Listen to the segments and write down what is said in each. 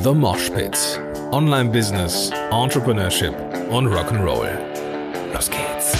The Mosh Pit. Online Business, Entrepreneurship und Rock'n'Roll. Los geht's.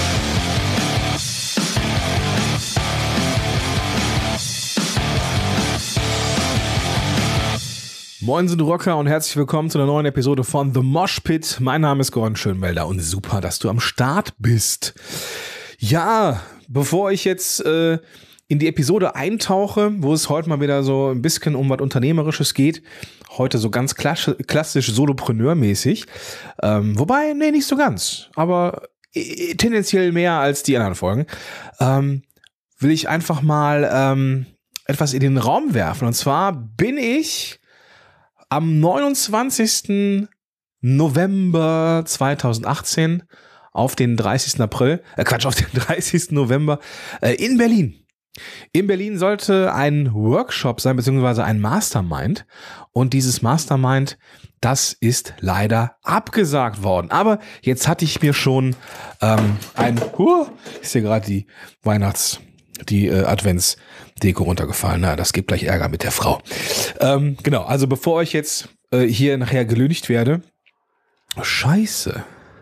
Moin sind Rocker und herzlich willkommen zu einer neuen Episode von The Mosh Pit. Mein Name ist Gordon Schönwelder und super, dass du am Start bist. Ja, bevor ich jetzt in die Episode eintauche, wo es heute mal wieder so ein bisschen um was Unternehmerisches geht, heute so ganz klassisch Solopreneur-mäßig, wobei, nee, nicht so ganz, aber tendenziell mehr als die anderen Folgen, will ich einfach mal etwas in den Raum werfen. Und zwar bin ich am 29. November 2018 auf den 30. auf den 30. November in Berlin. In Berlin sollte ein Workshop sein, beziehungsweise ein Mastermind. Und dieses Mastermind, das ist leider abgesagt worden. Aber jetzt hatte ich mir schon ist hier gerade die Adventsdeko runtergefallen. Na, das gibt gleich Ärger mit der Frau. Genau, also bevor ich jetzt hier nachher gelüncht werde. Scheiße.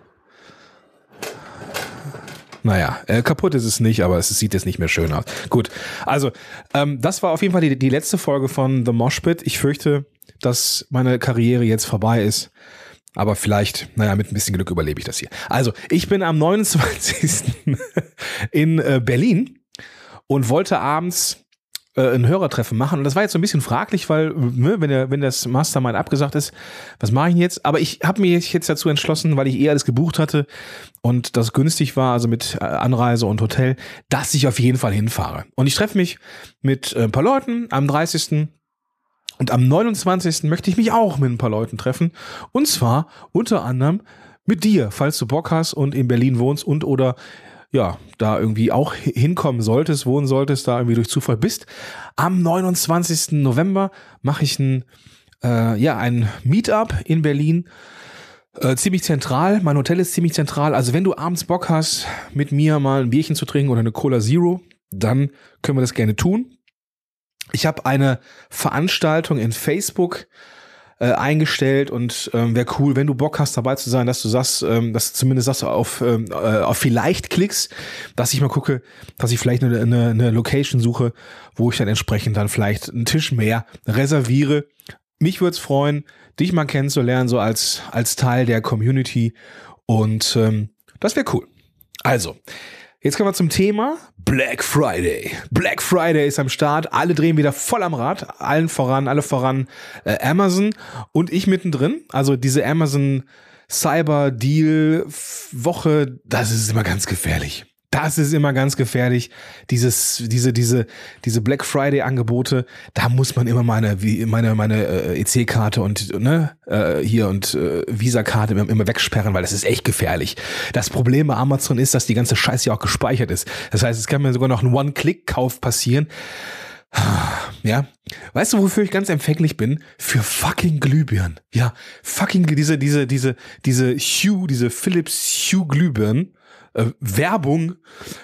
Naja, kaputt ist es nicht, aber es sieht jetzt nicht mehr schön aus. Gut, also das war auf jeden Fall die letzte Folge von The Mosh Pit. Ich fürchte, dass meine Karriere jetzt vorbei ist. Aber vielleicht, naja, mit ein bisschen Glück überlebe ich das hier. Also, ich bin am 29. in Berlin und wollte abends ein Hörertreffen machen. Und das war jetzt so ein bisschen fraglich, weil, wenn das Mastermind abgesagt ist, was mache ich denn jetzt? Aber ich habe mich jetzt dazu entschlossen, weil ich alles gebucht hatte und das günstig war, also mit Anreise und Hotel, dass ich auf jeden Fall hinfahre. Und ich treffe mich mit ein paar Leuten am 30. Und am 29. möchte ich mich auch mit ein paar Leuten treffen. Und zwar unter anderem mit dir, falls du Bock hast und in Berlin wohnst und oder ja, da irgendwie auch hinkommen solltest, wohnen solltest, da irgendwie durch Zufall bist. Am 29. November mache ich ein Meetup in Berlin. Ziemlich zentral, mein Hotel ist ziemlich zentral. Also wenn du abends Bock hast, mit mir mal ein Bierchen zu trinken oder eine Cola Zero, dann können wir das gerne tun. Ich habe eine Veranstaltung in Facebook eingestellt und wäre cool, wenn du Bock hast, dabei zu sein, dass du sagst, dass du zumindest sagst, auf vielleicht klickst, dass ich mal gucke, dass ich vielleicht eine Location suche, wo ich dann entsprechend dann vielleicht einen Tisch mehr reserviere. Mich würde es freuen, dich mal kennenzulernen, so als Teil der Community und das wäre cool. Also, jetzt kommen wir zum Thema Black Friday. Black Friday ist am Start. Alle drehen wieder voll am Rad. Alle voran Amazon und ich mittendrin. Also diese Amazon Cyber Deal Woche, das ist immer ganz gefährlich. Das ist immer ganz gefährlich. Diese Black Friday Angebote, da muss man immer meine EC-Karte und Visa-Karte immer wegsperren, weil das ist echt gefährlich. Das Problem bei Amazon ist, dass die ganze Scheiße ja auch gespeichert ist. Das heißt, es kann mir sogar noch ein One-Click-Kauf passieren. Ja, weißt du, wofür ich ganz empfänglich bin? Für fucking Glühbirnen. Ja, fucking diese Philips Hue Glühbirnen. Werbung,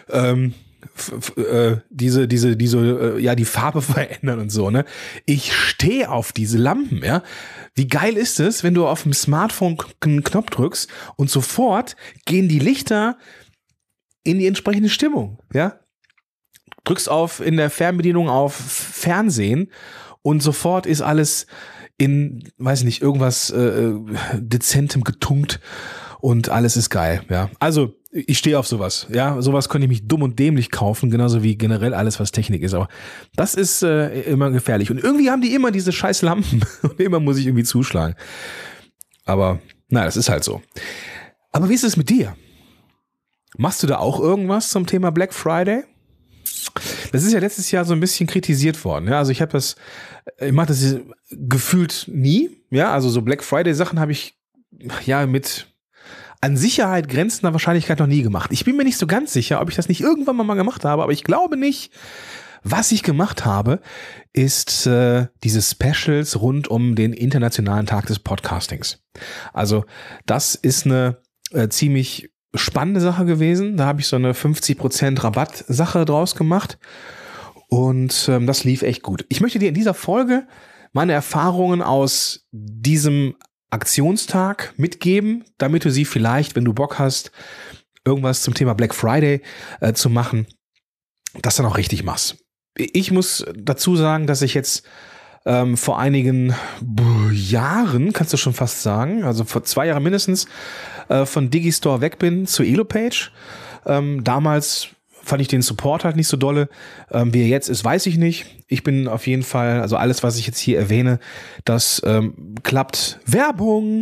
die Farbe verändern und so, ne? Ich stehe auf diese Lampen, ja? Wie geil ist es, wenn du auf dem Smartphone einen Knopf drückst und sofort gehen die Lichter in die entsprechende Stimmung, ja? Drückst in der Fernbedienung auf Fernsehen und sofort ist alles in, weiß nicht, irgendwas Dezentem getunkt und alles ist geil, ja? Also, ich stehe auf sowas, ja, sowas könnte ich mich dumm und dämlich kaufen, genauso wie generell alles, was Technik ist, aber das ist immer gefährlich und irgendwie haben die immer diese scheiß Lampen und immer muss ich irgendwie zuschlagen, aber na, das ist halt so. Aber wie ist es mit dir? Machst du da auch irgendwas zum Thema Black Friday? Das ist ja letztes Jahr so ein bisschen kritisiert worden, ja, also ich mache das gefühlt nie, ja, also so Black Friday Sachen habe ich ja mit an Sicherheit grenzender Wahrscheinlichkeit noch nie gemacht. Ich bin mir nicht so ganz sicher, ob ich das nicht irgendwann mal gemacht habe, aber ich glaube nicht. Was ich gemacht habe, ist diese Specials rund um den Internationalen Tag des Podcastings. Also das ist eine ziemlich spannende Sache gewesen. Da habe ich so eine 50% Rabatt-Sache draus gemacht und das lief echt gut. Ich möchte dir in dieser Folge meine Erfahrungen aus diesem Aktionstag mitgeben, damit du sie vielleicht, wenn du Bock hast, irgendwas zum Thema Black Friday zu machen, das dann auch richtig machst. Ich muss dazu sagen, dass ich jetzt vor einigen Jahren, kannst du schon fast sagen, also vor 2 Jahren mindestens, von Digistore weg bin zu Elopage. Damals fand ich den Support halt nicht so dolle. Wie er jetzt ist, weiß ich nicht. Ich bin auf jeden Fall, also alles, was ich jetzt hier erwähne, das klappt. Werbung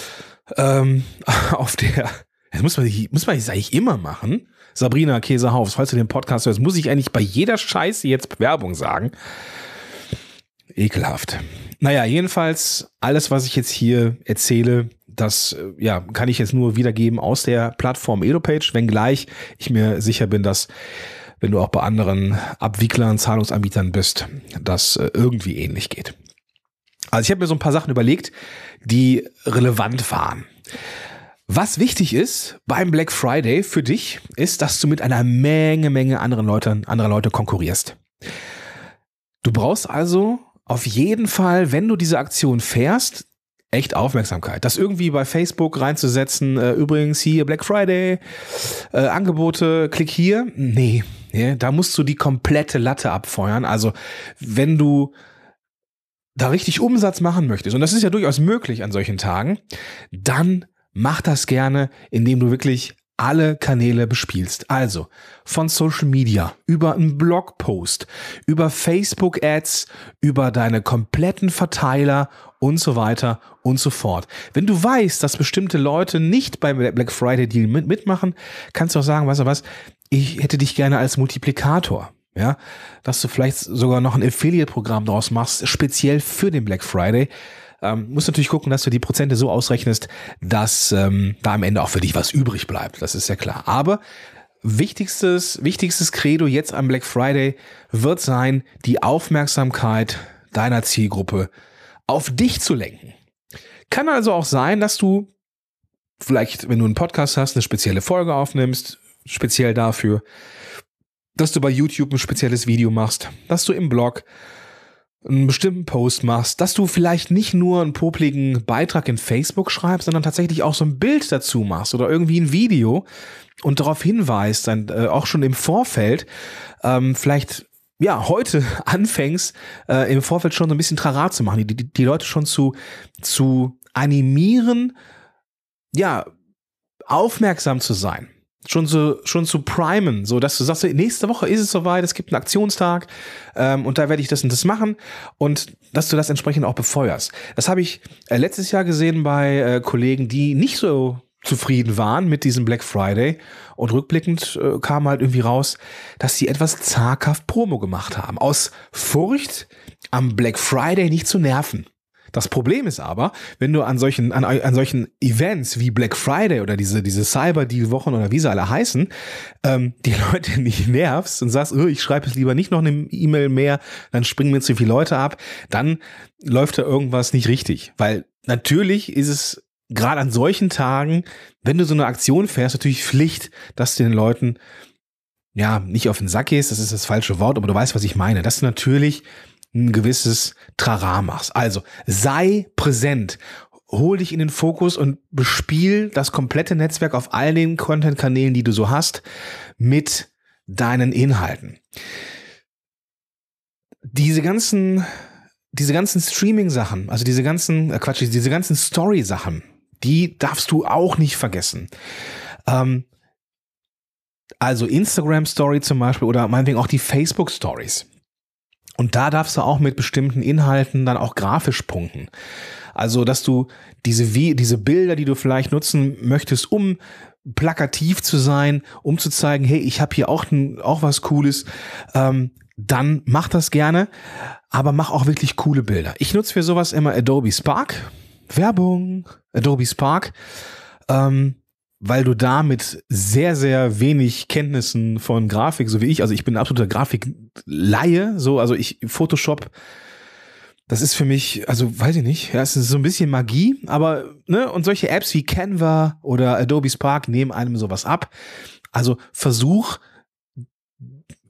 auf der, das muss man jetzt eigentlich immer machen. Sabrina Käsehaus, falls du den Podcast hörst, muss ich eigentlich bei jeder Scheiße jetzt Werbung sagen. Ekelhaft. Naja, jedenfalls, alles, was ich jetzt hier erzähle, das kann ich jetzt nur wiedergeben aus der Plattform Elopage, wenngleich ich mir sicher bin, dass, wenn du auch bei anderen Abwicklern, Zahlungsanbietern bist, das irgendwie ähnlich geht. Also ich habe mir so ein paar Sachen überlegt, die relevant waren. Was wichtig ist beim Black Friday für dich, ist, dass du mit einer Menge anderer Leute konkurrierst. Du brauchst also auf jeden Fall, wenn du diese Aktion fährst, echt Aufmerksamkeit. Das irgendwie bei Facebook reinzusetzen, übrigens hier Black Friday, Angebote, klick hier. Nee, da musst du die komplette Latte abfeuern. Also wenn du da richtig Umsatz machen möchtest, und das ist ja durchaus möglich an solchen Tagen, dann mach das gerne, indem du wirklich alle Kanäle bespielst. Also von Social Media, über einen Blogpost, über Facebook-Ads, über deine kompletten Verteiler und so weiter und so fort. Wenn du weißt, dass bestimmte Leute nicht beim Black Friday Deal mitmachen, kannst du auch sagen, weißt du was, ich hätte dich gerne als Multiplikator. Ja, dass du vielleicht sogar noch ein Affiliate-Programm draus machst, speziell für den Black Friday. Musst natürlich gucken, dass du die Prozente so ausrechnest, dass da am Ende auch für dich was übrig bleibt. Das ist ja klar. Aber wichtigstes Credo jetzt am Black Friday wird sein, die Aufmerksamkeit deiner Zielgruppe auf dich zu lenken. Kann also auch sein, dass du vielleicht, wenn du einen Podcast hast, eine spezielle Folge aufnimmst, speziell dafür, dass du bei YouTube ein spezielles Video machst, dass du im Blog einen bestimmten Post machst, dass du vielleicht nicht nur einen popligen Beitrag in Facebook schreibst, sondern tatsächlich auch so ein Bild dazu machst oder irgendwie ein Video und darauf hinweist, dann auch schon im Vorfeld, vielleicht heute anfängst, im Vorfeld schon so ein bisschen Trara zu machen, die Leute schon zu animieren, aufmerksam zu sein. Schon zu primen, so dass du sagst, nächste Woche ist es soweit, es gibt einen Aktionstag und da werde ich das und das machen und dass du das entsprechend auch befeuerst. Das habe ich letztes Jahr gesehen bei Kollegen, die nicht so zufrieden waren mit diesem Black Friday und rückblickend kam halt irgendwie raus, dass sie etwas zaghaft Promo gemacht haben, aus Furcht, am Black Friday nicht zu nerven. Das Problem ist aber, wenn du an solchen Events wie Black Friday oder diese Cyber-Deal-Wochen oder wie sie alle heißen, die Leute nicht nervst und sagst, ich schreibe jetzt lieber nicht noch eine E-Mail mehr, dann springen mir zu viele Leute ab, dann läuft da irgendwas nicht richtig. Weil natürlich ist es gerade an solchen Tagen, wenn du so eine Aktion fährst, natürlich Pflicht, dass du den Leuten nicht auf den Sack gehst, das ist das falsche Wort, aber du weißt, was ich meine. Dass du natürlich ein gewisses Trara machst. Also sei präsent, hol dich in den Fokus und bespiel das komplette Netzwerk auf all den Content-Kanälen, die du so hast, mit deinen Inhalten. Diese ganzen Streaming-Sachen, also diese ganzen Story-Sachen, die darfst du auch nicht vergessen. Also Instagram-Story zum Beispiel oder meinetwegen auch die Facebook-Stories. Und da darfst du auch mit bestimmten Inhalten dann auch grafisch punkten. Also, dass du diese Bilder, die du vielleicht nutzen möchtest, um plakativ zu sein, um zu zeigen, hey, ich habe hier auch was Cooles, dann mach das gerne, aber mach auch wirklich coole Bilder. Ich nutze für sowas immer Adobe Spark. Werbung, Adobe Spark, weil du da mit sehr, sehr wenig Kenntnissen von Grafik, so wie ich, also ich bin ein absoluter Grafikleihe, Photoshop, das ist für mich, also weiß ich nicht, es ist so ein bisschen Magie, aber, und solche Apps wie Canva oder Adobe Spark nehmen einem sowas ab. Also versuch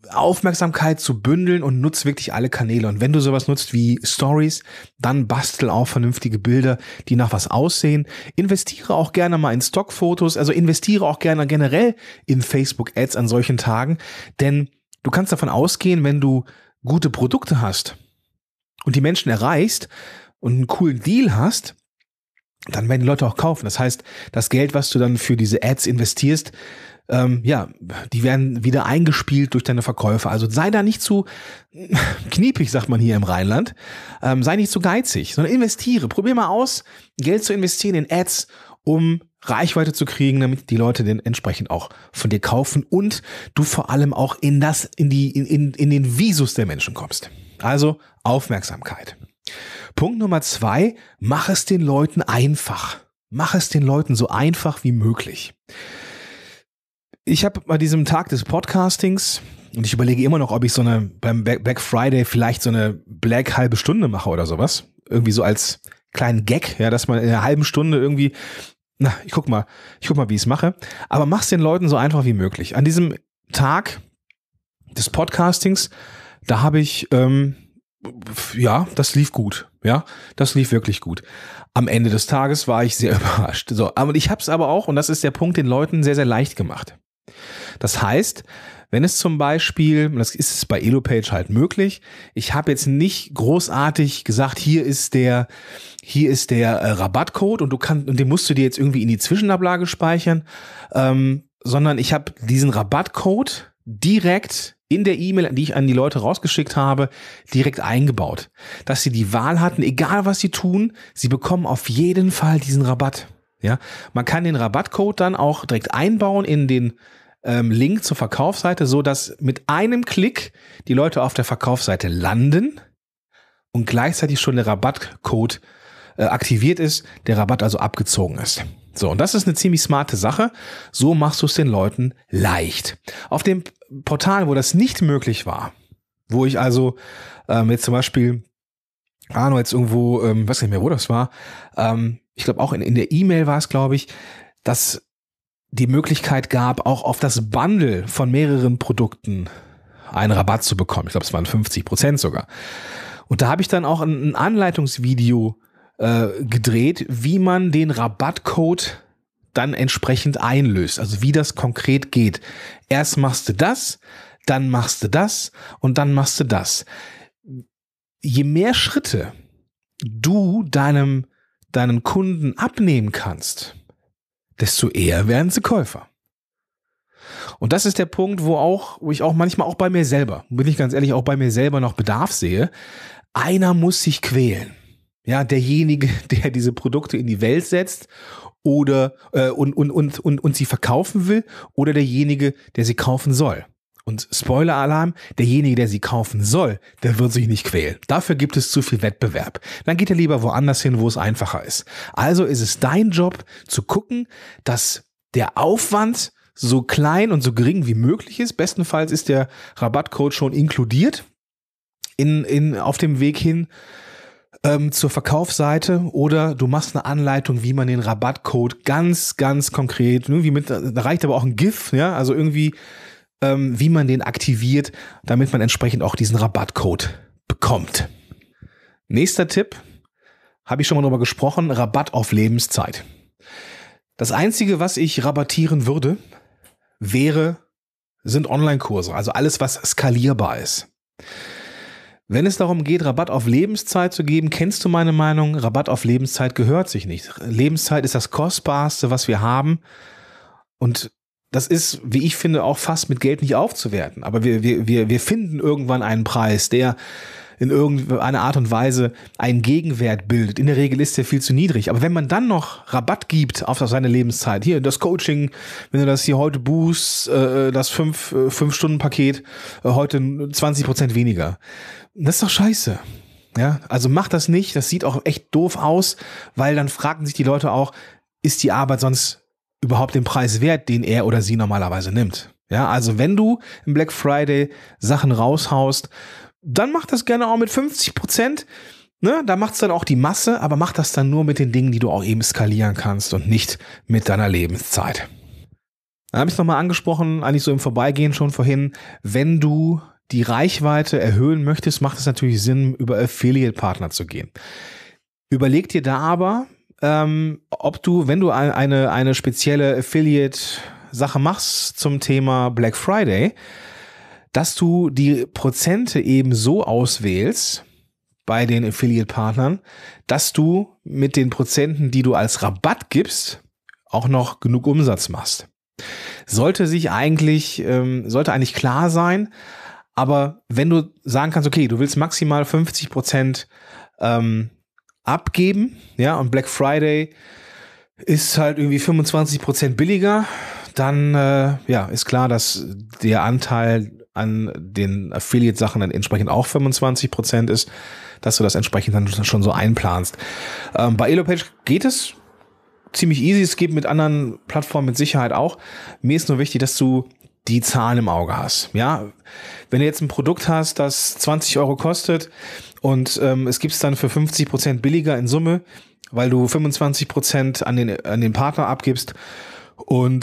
Aufmerksamkeit zu bündeln und nutz wirklich alle Kanäle. Und wenn du sowas nutzt wie Stories, dann bastel auch vernünftige Bilder, die nach was aussehen. Investiere auch gerne mal in Stockfotos, also investiere auch gerne generell in Facebook-Ads an solchen Tagen, denn du kannst davon ausgehen, wenn du gute Produkte hast und die Menschen erreichst und einen coolen Deal hast, dann werden die Leute auch kaufen. Das heißt, das Geld, was du dann für diese Ads investierst, die werden wieder eingespielt durch deine Verkäufer. Also sei da nicht zu kniepig, sagt man hier im Rheinland. Sei nicht zu geizig, sondern investiere. Probier mal aus, Geld zu investieren in Ads, um Reichweite zu kriegen, damit die Leute den entsprechend auch von dir kaufen und du vor allem auch in den Visus der Menschen kommst. Also Aufmerksamkeit. Punkt Nummer 2, mach es den Leuten einfach. Mach es den Leuten so einfach wie möglich. Ich habe bei diesem Tag des Podcastings, und ich überlege immer noch, ob ich beim Black Friday vielleicht so eine Black halbe Stunde mache oder sowas. Irgendwie so als kleinen Gag, ja, dass man in einer halben Stunde irgendwie, ich guck mal, wie ich es mache. Aber mach's den Leuten so einfach wie möglich. An diesem Tag des Podcastings, da habe ich, das lief gut. Ja, das lief wirklich gut. Am Ende des Tages war ich sehr überrascht. So, aber ich habe es aber auch, und das ist der Punkt, den Leuten sehr, sehr leicht gemacht. Das heißt, wenn es zum Beispiel, das ist es bei Elopage halt möglich, ich habe jetzt nicht großartig gesagt, hier ist der Rabattcode und den musst du dir jetzt irgendwie in die Zwischenablage speichern, sondern ich habe diesen Rabattcode direkt in der E-Mail, die ich an die Leute rausgeschickt habe, direkt eingebaut. Dass sie die Wahl hatten, egal was sie tun, sie bekommen auf jeden Fall diesen Rabatt. Ja, man kann den Rabattcode dann auch direkt einbauen in den Link zur Verkaufsseite, so dass mit einem Klick die Leute auf der Verkaufsseite landen und gleichzeitig schon der Rabattcode aktiviert ist, der Rabatt also abgezogen ist. So, und das ist eine ziemlich smarte Sache. So machst du es den Leuten leicht. Auf dem Portal, wo das nicht möglich war, wo ich also jetzt zum Beispiel, jetzt irgendwo, weiß nicht mehr, wo das war, ich glaube auch in der E-Mail war es, glaube ich, dass die Möglichkeit gab, auch auf das Bundle von mehreren Produkten einen Rabatt zu bekommen. Ich glaube, es waren 50% sogar. Und da habe ich dann auch ein Anleitungsvideo gedreht, wie man den Rabattcode dann entsprechend einlöst. Also wie das konkret geht. Erst machst du das, dann machst du das und dann machst du das. Je mehr Schritte du deinen Kunden abnehmen kannst, desto eher werden sie Käufer. Und das ist der Punkt, wo ich auch manchmal auch bei mir selber, bin ich ganz ehrlich, auch bei mir selber noch Bedarf sehe. Einer muss sich quälen. Ja, derjenige, der diese Produkte in die Welt setzt oder und sie verkaufen will, oder derjenige, der sie kaufen soll. Und Spoiler-Alarm, derjenige, der sie kaufen soll, der wird sich nicht quälen. Dafür gibt es zu viel Wettbewerb. Dann geht er lieber woanders hin, wo es einfacher ist. Also ist es dein Job, zu gucken, dass der Aufwand so klein und so gering wie möglich ist. Bestenfalls ist der Rabattcode schon inkludiert auf dem Weg hin zur Verkaufsseite, oder du machst eine Anleitung, wie man den Rabattcode ganz, ganz konkret, da reicht aber auch ein GIF, ja, also irgendwie, wie man den aktiviert, damit man entsprechend auch diesen Rabattcode bekommt. Nächster Tipp, habe ich schon mal drüber gesprochen, Rabatt auf Lebenszeit. Das Einzige, was ich rabattieren würde, sind Online-Kurse, also alles, was skalierbar ist. Wenn es darum geht, Rabatt auf Lebenszeit zu geben, kennst du meine Meinung, Rabatt auf Lebenszeit gehört sich nicht. Lebenszeit ist das Kostbarste, was wir haben, und das ist, wie ich finde, auch fast mit Geld nicht aufzuwerten. Aber wir finden irgendwann einen Preis, der in irgendeiner Art und Weise einen Gegenwert bildet. In der Regel ist der viel zu niedrig. Aber wenn man dann noch Rabatt gibt auf seine Lebenszeit, hier das Coaching, wenn du das hier heute buchst, das 5-Stunden-Paket, heute 20% weniger. Das ist doch scheiße. Ja, also mach das nicht. Das sieht auch echt doof aus, weil dann fragen sich die Leute auch, ist die Arbeit sonst überhaupt den Preis wert, den er oder sie normalerweise nimmt? Ja, also wenn du im Black Friday Sachen raushaust, dann mach das gerne auch mit 50%. Ne? Da macht's dann auch die Masse, aber mach das dann nur mit den Dingen, die du auch eben skalieren kannst und nicht mit deiner Lebenszeit. Dann habe ich es nochmal angesprochen, eigentlich so im Vorbeigehen schon vorhin, wenn du die Reichweite erhöhen möchtest, macht es natürlich Sinn, über Affiliate-Partner zu gehen. Überleg dir da aber, ob du, wenn du eine spezielle Affiliate-Sache machst zum Thema Black Friday, dass du die Prozente eben so auswählst bei den Affiliate-Partnern, dass du mit den Prozenten, die du als Rabatt gibst, auch noch genug Umsatz machst. Sollte eigentlich klar sein, aber wenn du sagen kannst, okay, du willst maximal 50% abgeben, ja, und Black Friday ist halt irgendwie 25% billiger, dann ist klar, dass der Anteil an den Affiliate-Sachen dann entsprechend auch 25% ist, dass du das entsprechend dann schon so einplanst. Bei Elopage geht es ziemlich easy, es geht mit anderen Plattformen mit Sicherheit auch. Mir ist nur wichtig, dass du die Zahlen im Auge hast. Ja, wenn du jetzt ein Produkt hast, das 20 Euro kostet und es gibt es dann für 50% billiger in Summe, weil du 25% an den Partner abgibst und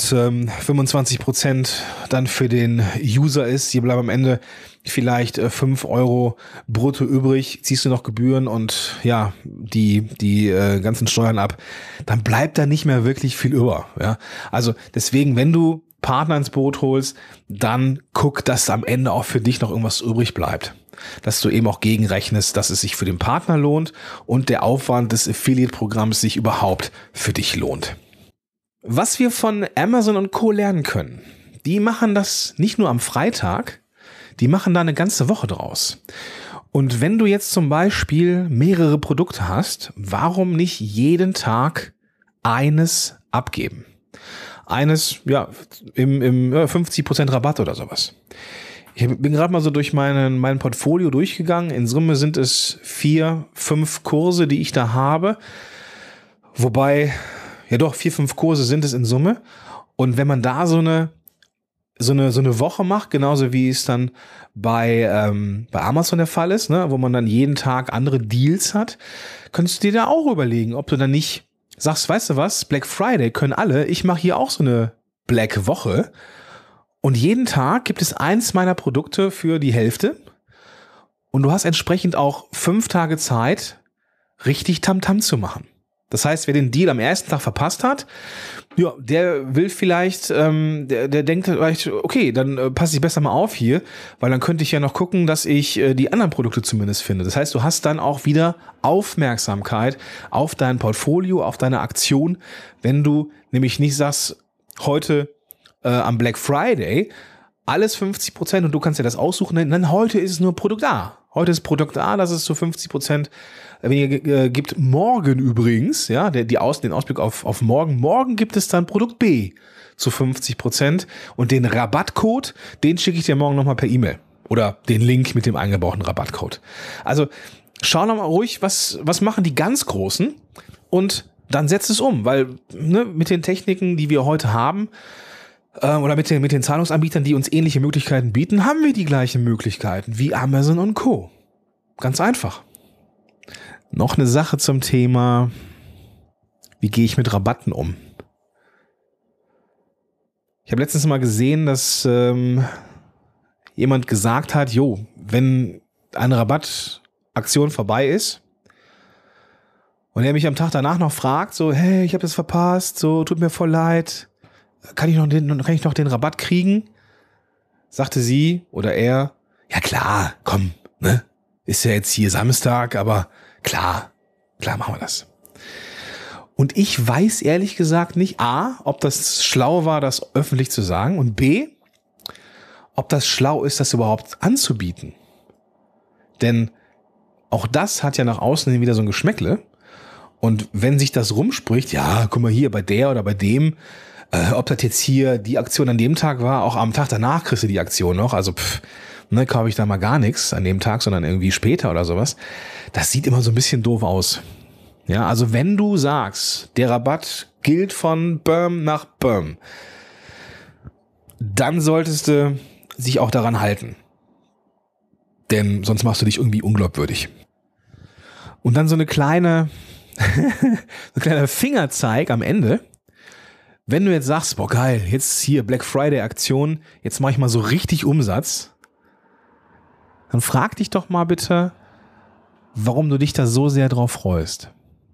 25% dann für den User ist, hier bleiben am Ende vielleicht 5 Euro brutto übrig, ziehst du noch Gebühren und ja, die ganzen Steuern ab, dann bleibt da nicht mehr wirklich viel über. Ja? Also deswegen, wenn du Partner ins Boot holst, dann guck, dass am Ende auch für dich noch irgendwas übrig bleibt. Dass du eben auch gegenrechnest, dass es sich für den Partner lohnt und der Aufwand des Affiliate-Programms sich überhaupt für dich lohnt. Was wir von Amazon und Co. lernen können, die machen das nicht nur am Freitag, die machen da eine ganze Woche draus. Und wenn du jetzt zum Beispiel mehrere Produkte hast, warum nicht jeden Tag eines abgeben? Eines, ja, im 50% Rabatt oder sowas. Ich bin gerade mal so durch mein Portfolio durchgegangen. In Summe sind es 4, 5 Kurse, die ich da habe. Wobei, ja doch, 4, 5 Kurse sind es in Summe. Und wenn man da so eine Woche macht, genauso wie es dann bei Amazon der Fall ist, ne, wo man dann jeden Tag andere Deals hat, könntest du dir da auch überlegen, ob du dann nicht sagst, weißt du was, Black Friday können alle, ich mache hier auch so eine Black Woche und jeden Tag gibt es eins meiner Produkte für die Hälfte und du hast entsprechend auch 5 Tage Zeit, richtig Tamtam zu machen. Das heißt, wer den Deal am ersten Tag verpasst hat, ja, der will vielleicht, der denkt vielleicht, okay, dann passe ich besser mal auf hier, weil dann könnte ich ja noch gucken, dass ich die anderen Produkte zumindest finde. Das heißt, du hast dann auch wieder Aufmerksamkeit auf dein Portfolio, auf deine Aktion, wenn du nämlich nicht sagst, heute am Black Friday alles 50% und du kannst dir das aussuchen, dann heute ist es nur Produkt A. Heute ist Produkt A, das es zu 50% weniger gibt. Morgen übrigens, ja, den Ausblick auf morgen. Morgen gibt es dann Produkt B zu 50% und den Rabattcode, den schicke ich dir morgen nochmal per E-Mail oder den Link mit dem eingebauten Rabattcode. Also schau nochmal ruhig, was machen die ganz Großen und dann setz es um, weil mit den Techniken, die wir heute haben, oder mit den Zahlungsanbietern, die uns ähnliche Möglichkeiten bieten, haben wir die gleichen Möglichkeiten wie Amazon und Co. Ganz einfach. Noch eine Sache zum Thema, wie gehe ich mit Rabatten um? Ich habe letztens mal gesehen, dass jemand gesagt hat, wenn eine Rabattaktion vorbei ist und er mich am Tag danach noch fragt, so, hey, ich habe das verpasst, so, tut mir voll leid, kann ich noch den Rabatt kriegen? Sagte sie oder er, ja klar, komm, ne? Ist ja jetzt hier Samstag, aber klar machen wir das. Und ich weiß ehrlich gesagt nicht, A, ob das schlau war, das öffentlich zu sagen und B, ob das schlau ist, das überhaupt anzubieten. Denn auch das hat ja nach außen hin wieder so ein Geschmäckle. Und wenn sich das rumspricht, ja, guck mal hier, bei der oder bei dem, ob das jetzt hier die Aktion an dem Tag war, auch am Tag danach kriegst du die Aktion noch, also kaufe ich da mal gar nichts an dem Tag, sondern irgendwie später oder sowas. Das sieht immer so ein bisschen doof aus. Ja, also wenn du sagst, der Rabatt gilt von Böhm nach Böhm, dann solltest du sich auch daran halten. Denn sonst machst du dich irgendwie unglaubwürdig. Und dann so ein kleiner Fingerzeig am Ende. wenn du jetzt sagst, boah geil, jetzt hier Black Friday Aktion, jetzt mache ich mal so richtig Umsatz, dann frag dich doch mal bitte, warum du dich da so sehr drauf freust.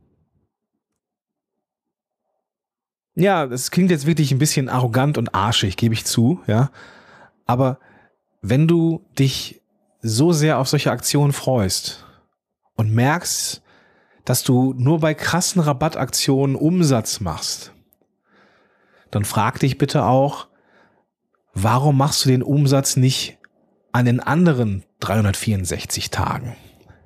Ja, das klingt jetzt wirklich ein bisschen arrogant und arschig, gebe ich zu, ja. Aber wenn du dich so sehr auf solche Aktionen freust und merkst, dass du nur bei krassen Rabattaktionen Umsatz machst, dann frag dich bitte auch, warum machst du den Umsatz nicht an den anderen 364 Tagen?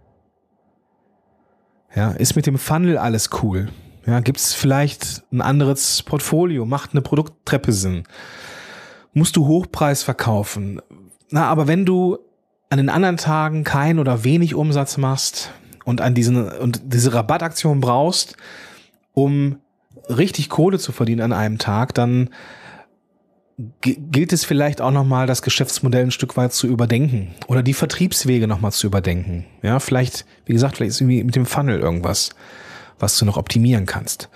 Ja, ist mit dem Funnel alles cool? Ja, gibt es vielleicht ein anderes Portfolio? Macht eine Produkttreppe Sinn? Musst du Hochpreis verkaufen? Na, aber wenn du an den anderen Tagen kein oder wenig Umsatz machst und diese Rabattaktion brauchst, um richtig Kohle zu verdienen an einem Tag, dann gilt es vielleicht auch nochmal, das Geschäftsmodell ein Stück weit zu überdenken oder die Vertriebswege nochmal zu überdenken. Ja, vielleicht, wie gesagt, vielleicht ist irgendwie mit dem Funnel irgendwas, was du noch optimieren kannst.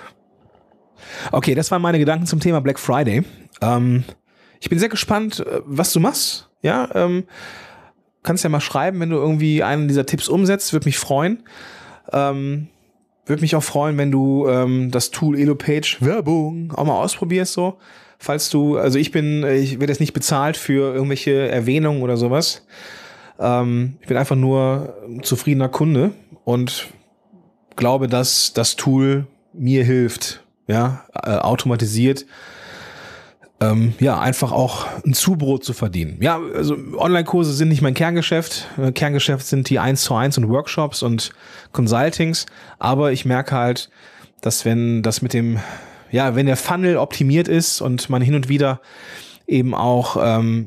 Okay, das waren meine Gedanken zum Thema Black Friday. Ich bin sehr gespannt, was du machst. Ja, kannst ja mal schreiben, wenn du irgendwie einen dieser Tipps umsetzt, würde mich freuen. Würde mich auch freuen, wenn du das Tool Elopage Werbung auch mal ausprobierst, so. Falls du, also ich werde jetzt nicht bezahlt für irgendwelche Erwähnungen oder sowas. Ich bin einfach nur ein zufriedener Kunde und glaube, dass das Tool mir hilft, ja, automatisiert, einfach auch ein Zubrot zu verdienen. Ja, also Online-Kurse sind nicht mein Kerngeschäft. Kerngeschäft sind die 1:1 und Workshops und Consultings. Aber ich merke halt, dass wenn der Funnel optimiert ist und man hin und wieder eben auch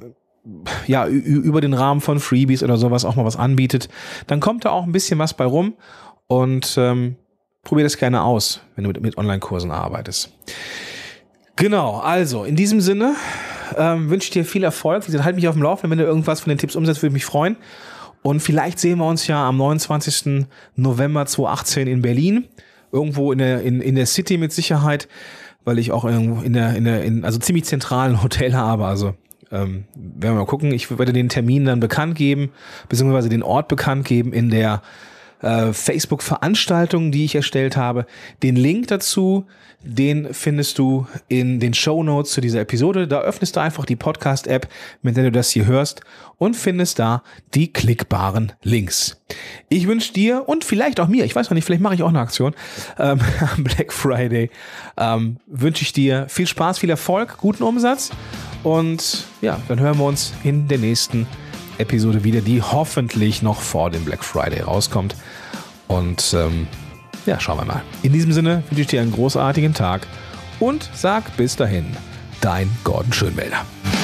über den Rahmen von Freebies oder sowas auch mal was anbietet, dann kommt da auch ein bisschen was bei rum und probier das gerne aus, wenn du mit Online-Kursen arbeitest. Genau, also in diesem Sinne wünsche ich dir viel Erfolg. Wie gesagt, halt mich auf dem Laufenden, wenn du irgendwas von den Tipps umsetzt, würde mich freuen. Und vielleicht sehen wir uns ja am 29. November 2018 in Berlin. Irgendwo in der City mit Sicherheit, weil ich auch irgendwo also ziemlich zentralen Hotel habe. Also werden wir mal gucken. Ich werde den Termin dann bekannt geben, beziehungsweise den Ort bekannt geben in der Facebook-Veranstaltung, die ich erstellt habe. Den Link dazu, den findest du in den Shownotes zu dieser Episode. Da öffnest du einfach die Podcast-App, mit der du das hier hörst und findest da die klickbaren Links. Ich wünsche dir und vielleicht auch mir, ich weiß noch nicht, vielleicht mache ich auch eine Aktion am Black Friday, wünsche ich dir viel Spaß, viel Erfolg, guten Umsatz und ja, dann hören wir uns in der nächsten Episode wieder, die hoffentlich noch vor dem Black Friday rauskommt. Und schauen wir mal. In diesem Sinne wünsche ich dir einen großartigen Tag und sag bis dahin, dein Gordon Schönwälder.